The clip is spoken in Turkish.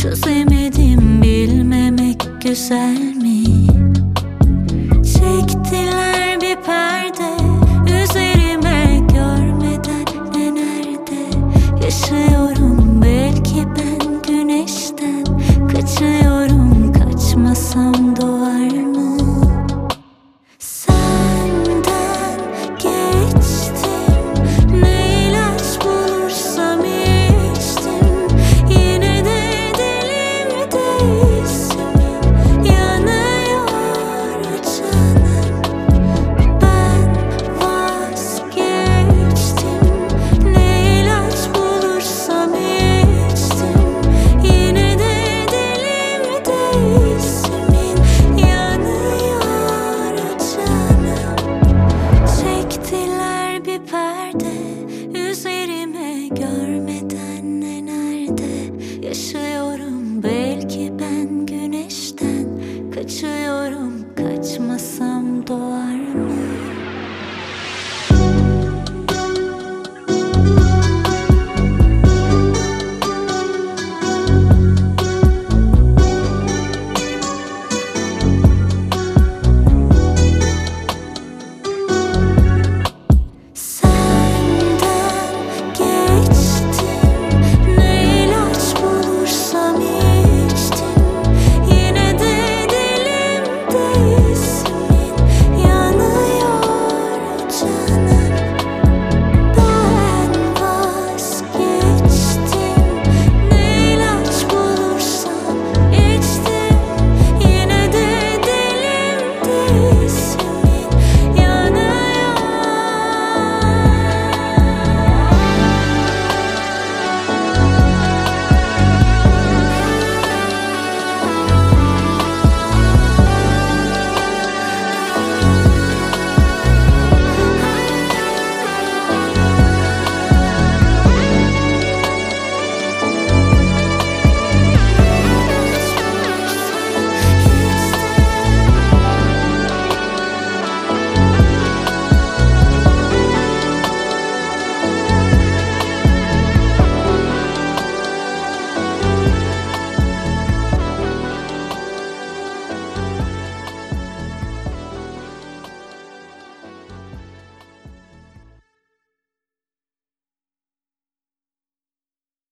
Çözemedim, bilmemek güzel mi? Çektiler bir perde üzerime, görmeden ne nerede yaşıyorum. Belki ben güneşten kaçıyorum, kaçmasam doğar mı? Senden geçtim, ne ilaç bulursam içtim. Yine de dilimde ismin yanıyor canım. Ben vazgeçtim, ne ilaç bulursam içtim. Yine de dilimde ismin yanıyor canım. Çektiler bir perde üzerime, görmeden ne nerede yaşıyorum. Belki ben güneşten kaçıyorum, kaçmasam doğar mı?